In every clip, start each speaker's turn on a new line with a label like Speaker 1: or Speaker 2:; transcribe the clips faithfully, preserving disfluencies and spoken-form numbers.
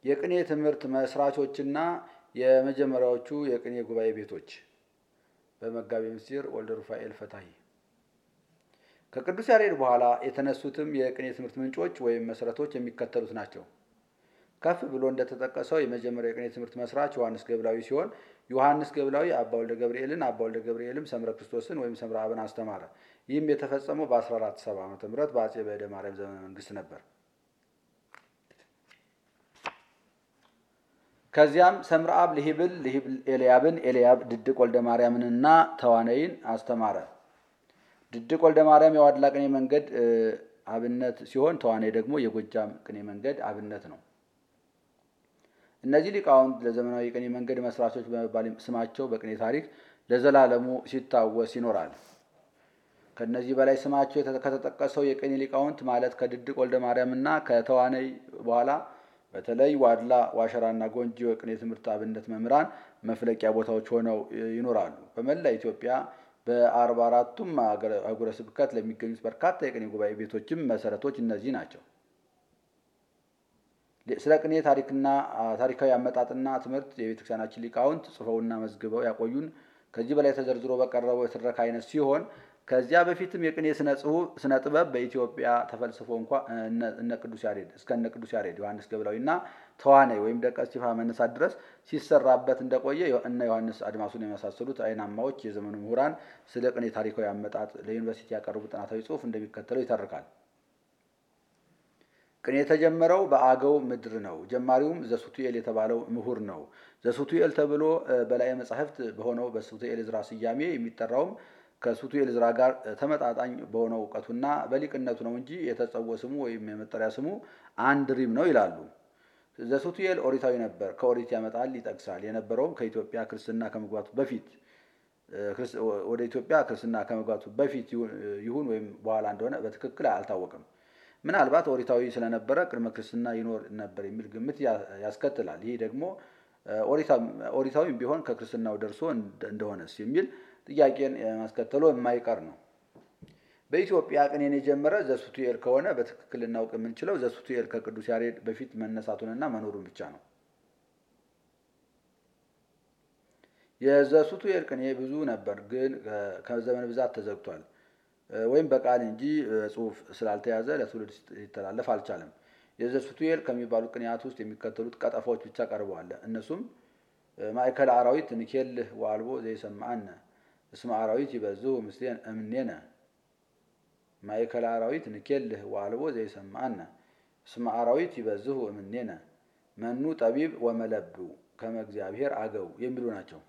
Speaker 1: የቅኔ ትምህርት መስራቾችና የመጀመሪያዎቹ የቅኔ ጉባኤ ቤቶች በመጋቤ ምስጢር ወልደ ሩፋኤል ፈታሂ። ከቅዱስ ያሬድ በኋላ የተነሱትም የቅኔ ትምህርት ምንጮች ወይም መሰረቶች የሚከተሉት ናቸው። ከፍ ብሎ እንደተጠቀሰው የመጀመሪያው የቅኔ ትምህርት መስራች ዮሐንስ ገብላዊ ሲሆን ዮሐንስ ገብላዊ አባ ወልደ ገብርኤልን አባ ወልደ ገብርኤልም ሰምረ ክርስቶስን ወይም ሰምረ አብን አስተማረ። ይህም የተፈጸመው በአስራ አራት ሰባ ዓመተ ምህረት በአጼ በዕደ ማርያም ዘመነ መንግስት ነበር። ከዚያም ሰምረ አብ ልሂብል ልሂብል ኤልያብን ኤልያብ ድድቅ ወልደ ማርያምንና ተዋነይን አስተማረ። ድድቅ ወልደ ማርያም የዋድላ ቅኔ መንገድ አብነት ሲሆን ተዋነይ ደግሞ የጎጃም ቅኔ መንገድ አብነት ነው። እነዚህ ሊቃውንት ለዘመናዊ የቅኔ መንገድ መስራቾች በመባል ስማቸው በቅኔ ታሪክ ለዘላለሙ ሲታወስ ይኖራል። ከነዚህ በላይ ስማቸው ከተጠቀሰው የቅኔ ሊቃውንት ማለት ከድድቅ ወልደ ማርያምና ከተዋነይ በኋላ በተለይ ዋድላ፣ ዋሸራና ጎንጂ የቅኔ ትምህርት አብነት መምህራን መፍለቂያ ቦታዎች ሆነው ይኖራሉ። በመላ ኢትዮጵያ በአርባ አራቱም አህጉረ ስብከት ለሚገኙት በርካታ የቅኔ ጉባኤ ቤቶችም መሰረቶች እነዚህ ናቸው። ስለ ቅኔ ታሪክና ታሪካዊ አመጣጥና ትምህርት የቤተክርስቲያናችን ሊቃውንት ጽፈውና መዝግበው ያቆዩን ከዚህ በላይ ተዘርዝሮ በቀረበው የትረካ አይነት ሲሆን ከዚያ በፊትም የቅኔ ስነ ጥበብ በኢትዮጵያ ተፈልስፎ እንኳ እነ ቅዱስ ያሬድ እስከ እነ ቅዱስ ያሬድ ዮሐንስ ገብላዊና ተዋነይ ወይም ደቀ እስጢፋ መነሳት ድረስ ሲሰራበት እንደቆየ እነ ዮሐንስ አድማሱን የመሳሰሉት አይናማዎች የዘመኑ ምሁራን ስለ ቅኔ ታሪካዊ አመጣጥ ለዩኒቨርሲቲ ያቀረቡ ጥናታዊ ጽሑፍ እንደሚከተለው ይተርካል። ቅኔ የተጀመረው በአገው ምድር ነው። ጀማሪውም ዘሱቱኤል የተባለው ምሁር ነው። ዘሱቱኤል ተብሎ በላይ መጻሕፍት በሆነው በሱቱኤል ዕዝራ ስያሜ የሚጠራውም ከሱቱኤል ዕዝራ ጋር ተመጣጣኝ በሆነው እውቀቱና በሊቅነቱ ነው እንጂ የተጸውዖ ስሙ ወይም የመጠሪያ ስሙ አንድ ሪም ነው ይላሉ። ዘሱቱኤል ኦሪታዊ ነበር። ከኦሪት ያመጣል ይጠቅሳል። የነበረውም ከኢትዮጵያ ክርስትና ከመግባቱ በፊት ወደ ኢትዮጵያ ክርስትና ከመግባቱ በፊት ይሁን ወይም በኋላ እንደሆነ በትክክል አልታወቅም። ምናልባት ኦሪታዊ ስለነበረ ቅድመ ክርስትና ይኖር ነበር የሚል ግምት ያስከትላል። ይህ ደግሞ ኦሪታዊም ቢሆን ከክርስትናው ደርሶ እንደሆነስ የሚል ጥያቄን ማስከተሉ የማይቀር ነው። በኢትዮጵያ ቅኔን የጀመረ ዘሱቱኤል ከሆነ በትክክል ልናውቅ የምንችለው ዘሱቱኤል ከቅዱስ ያሬድ በፊት መነሳቱንና መኖሩን ብቻ ነው። የዘሱቱኤል ቅኔ ብዙ ነበር፣ ግን ከዘመን ብዛት ተዘግቷል ወይም በቃል እንጂ ጽሑፍ ስላልተያዘ ለትውልድ ሊተላለፍ አልቻለም። የዘሱቱኤል ከሚባሉ ቅኔያት ውስጥ የሚከተሉት ቀጠፋዎች ብቻ ቀርበዋል። እነሱም ማእከለ አራዊት ንኬልህ ወአልቦ ዘይሰማዓነ እስመ አራዊት ይበዝሁ ምስሌን እምኔነ። ማእከለ አራዊት ንኬልህ ወአልቦ ዘይሰማዓነ እስመ አራዊት ይበዝሁ እምኔነ መኑ ጠቢብ ወመለብው ከመ እግዚአብሔር አገው የሚሉ ናቸው።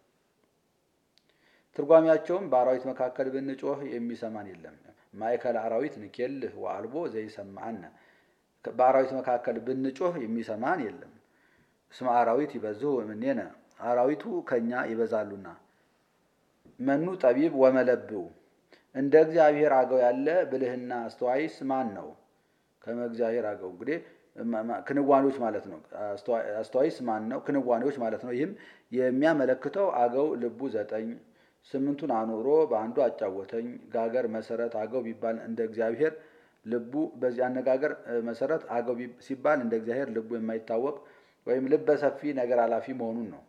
Speaker 1: ትርጓሜያቸውም በአራዊት መካከል ብንጮህ የሚሰማን የለም። ማእከለ አራዊት ንኬልህ ወአልቦ ዘይሰማዓነ በአራዊት መካከል ብንጮህ የሚሰማን የለም። እስመ አራዊት ይበዝሁ እምኔነ አራዊቱ ከኛ ይበዛሉና። መኑ ጠቢብ ወመለብው እንደ እግዚአብሔር አገው ያለ ብልህና አስተዋይስ ማን ነው? ከመ እግዚአብሔር አገው እንግዲህ ክንዋኔዎች ማለት ነው። አስተዋይስ ማን ነው? ክንዋኔዎች ማለት ነው። ይህም የሚያመለክተው አገው ልቡ ዘጠኝ ስምንቱን አኖሮ በአንዱ አጫወተኝ ጋገር መሰረት አገው ቢባል እንደ እግዚአብሔር ልቡ በዚህ አነጋገር መሰረት አገው ሲባል እንደ እግዚአብሔር ልቡ የማይታወቅ ወይም ልበ ሰፊ ነገር አላፊ መሆኑን ነው።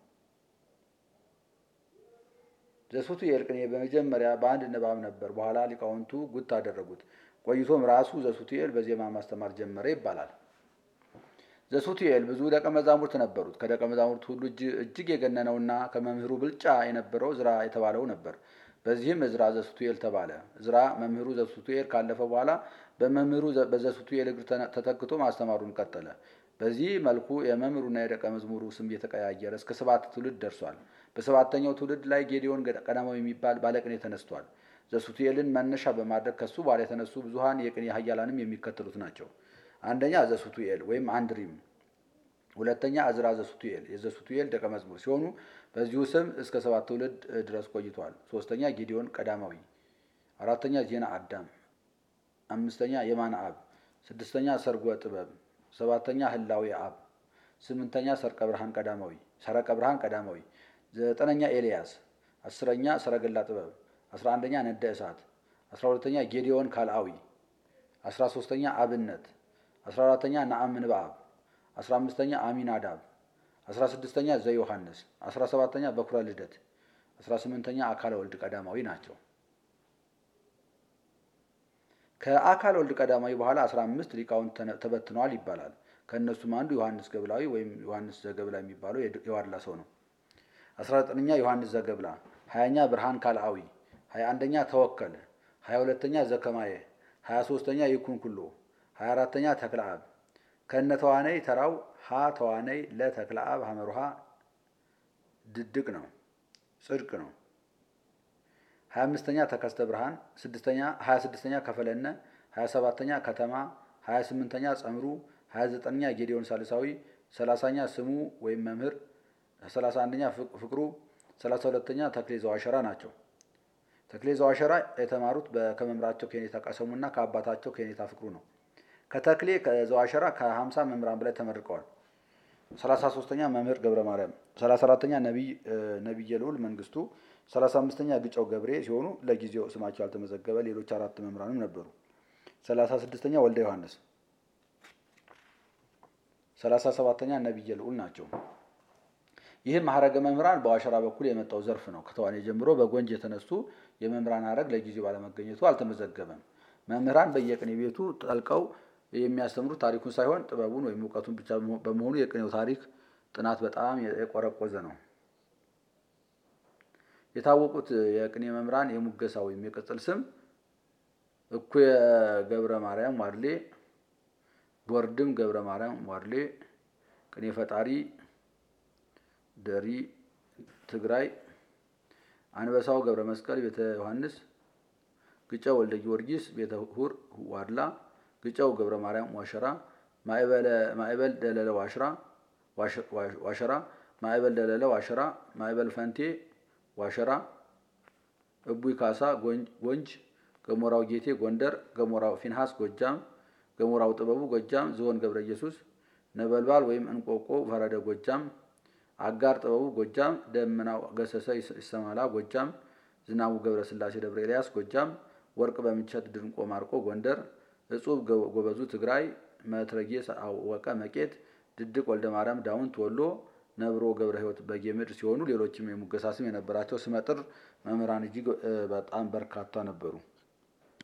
Speaker 1: ዘሱቱኤል ቅኔ በመጀመሪያ በአንድ ንባብ ነበር። በኋላ ሊቃውንቱ ጉት አደረጉት። ቆይቶም ራሱ ዘሱቱኤል በዜማ ማስተማር ጀመረ ይባላል። ዘሱቱኤል ብዙ ደቀ መዛሙርት ነበሩት። ከደቀ መዛሙርት ሁሉ እጅግ የገነነውና ከመምህሩ ብልጫ የነበረው ዕዝራ የተባለው ነበር። በዚህም ዕዝራ ዘሱቱኤል ተባለ። ዕዝራ መምህሩ ዘሱቱኤል ካለፈ በኋላ በመምህሩ በዘሱቱኤል እግር ተተክቶ ማስተማሩን ቀጠለ። በዚህ መልኩ የመምህሩና የደቀ መዝሙሩ ስም የተቀያየረ እስከ ሰባት ትውልድ ደርሷል። በሰባተኛው ትውልድ ላይ ጌዲዮን ቀዳማዊ የሚባል ባለቅኔ ተነስቷል። ዘሱቱኤልን መነሻ በማድረግ ከሱ በኋላ የተነሱ ብዙሃን የቅኔ ኃያላንም የሚከተሉት ናቸው። አንደኛ ዘሱቱኤል ወይም አንድ ሪም፣ ሁለተኛ ዕዝራ ዘሱቱኤል የዘሱቱኤል ደቀ መዝሙር ሲሆኑ በዚሁ ስም እስከ ሰባት ትውልድ ድረስ ቆይቷል። ሶስተኛ ጌዲዮን ቀዳማዊ፣ አራተኛ ዜና አዳም፣ አምስተኛ የማነ አብ፣ ስድስተኛ ሰርጎ ጥበብ፣ ሰባተኛ ህላዌ አብ፣ ስምንተኛ ሰርቀ ብርሃን ቀዳማዊ ሰረቀ ብርሃን ቀዳማዊ፣ ዘጠነኛ ኤልያስ፣ አስረኛ ሰረገላ ጥበብ፣ አስራ አንደኛ ነደ እሳት፣ አስራ ሁለተኛ ጌዲዮን ካልአዊ፣ አስራ ሶስተኛ አብነት፣ አስራ አራተኛ ነአምን በአብ፣ አስራ አምስተኛ አሚናዳብ፣ አስራ ስድስተኛ ዘዮሐንስ፣ አስራ ሰባተኛ በኩረ ልደት፣ አስራ ስምንተኛ አካለ ወልድ ቀዳማዊ ናቸው። ከአካለ ወልድ ቀዳማዊ በኋላ አስራ አምስት ሊቃውንት ተበትነዋል ይባላል። ከእነሱም አንዱ ዮሐንስ ገብላዊ ወይም ዮሐንስ ዘገብላ የሚባለው የዋድላ ሰው ነው። አስራ ዘጠነኛ ዮሐንስ ዘገብላ፣ ሀያኛ ብርሃን ካልአዊ፣ ሀያ አንደኛ ተወከል፣ ሀያ ሁለተኛ ዘከማየ፣ ሀያ ሶስተኛ ይኩን ኩሎ፣ ሀያ አራተኛ ተክለአብ። ከነ ተዋነይ ተራው ሀ ተዋነይ ለተክለአብ ሀመሩሃ ድድቅ ነው፣ ጽድቅ ነው። ሀያ አምስተኛ ተከስተ ብርሃን፣ ሀያ ስድስተኛ ከፈለነ፣ ሀያ ሰባተኛ ከተማ፣ ሀያ ስምንተኛ ጸምሩ፣ ሀያ ዘጠነኛ ጌዲዮን ሳልሳዊ፣ ሰላሳኛ ስሙ ወይም መምህር፣ ሰላሳ አንደኛ ፍቅሩ፣ ሰላሳ ሁለተኛ ተክሌ ዘዋሸራ ናቸው። ተክሌ ዘዋሸራ የተማሩት ከመምህራቸው ከኔታ ቀሰሙና ከአባታቸው ከኔታ ፍቅሩ ነው። ከተክሌ ዘዋሸራ ከሀምሳ መምህራን በላይ ተመርቀዋል። ሰላሳ ሶስተኛ መምህር ገብረ ማርያም፣ ሰላሳ አራተኛ ነቢየ ልዑል መንግስቱ፣ ሰላሳ አምስተኛ ግጫው ገብሬ ሲሆኑ ለጊዜው ስማቸው ያልተመዘገበ ሌሎች አራት መምህራንም ነበሩ። ሰላሳ ስድስተኛ ወልደ ዮሐንስ፣ ሰላሳ ሰባተኛ ነቢየ ልዑል ናቸው። ይህም ሀረገ መምህራን በዋሸራ በኩል የመጣው ዘርፍ ነው። ከተዋኔ ጀምሮ በጎንጅ የተነሱ የመምህራን ሀረግ ለጊዜው ባለመገኘቱ አልተመዘገበም። መምህራን በየቅኔ ቤቱ ጠልቀው የሚያስተምሩት ታሪኩን ሳይሆን ጥበቡን ወይም እውቀቱን ብቻ በመሆኑ የቅኔው ታሪክ ጥናት በጣም የቆረቆዘ ነው። የታወቁት የቅኔ መምህራን የሙገሳ ወይም የቅጽል ስም እኩየ ገብረ ማርያም ዋድሌ፣ ቦርድም ገብረ ማርያም ዋድሌ፣ ቅኔ ፈጣሪ ደሪ ትግራይ፣ አንበሳው ገብረ መስቀል ቤተ ዮሐንስ፣ ግጫው ወልደ ጊዮርጊስ ቤተ ሁር ዋድላ፣ ግጫው ገብረ ማርያም ዋሸራ፣ ማዕበል ደለለ ዋሽራ ዋሸራ፣ ማዕበል ደለለ ዋሸራ፣ ማዕበል ፈንቴ ዋሸራ፣ እቡይ ካሳ ጎንጅ፣ ገሞራው ጌቴ ጎንደር፣ ገሞራው ፊንሃስ ጎጃም፣ ገሞራው ጥበቡ ጎጃም፣ ዝሆን ገብረ ኢየሱስ፣ ነበልባል ወይም እንቆቆ ፈረደ ጎጃም፣ አጋር ጥበቡ ጎጃም፣ ደመናው ገሰሰ ይሰማላ ጎጃም፣ ዝናቡ ገብረ ስላሴ ደብረ ኤልያስ ጎጃም፣ ወርቅ በምንቸት ድንቆ ማርቆ ጎንደር፣ እጹብ ጎበዙ ትግራይ፣ መትረጌስ አወቀ መቄት፣ ድድቅ ወልደ ማርያም ዳውንት ወሎ፣ ነብሮ ገብረ ሕይወት በጌምድር ሲሆኑ ሌሎችም የሙገሳ ስም የነበራቸው ስመጥር መምህራን እጅግ በጣም በርካታ ነበሩ።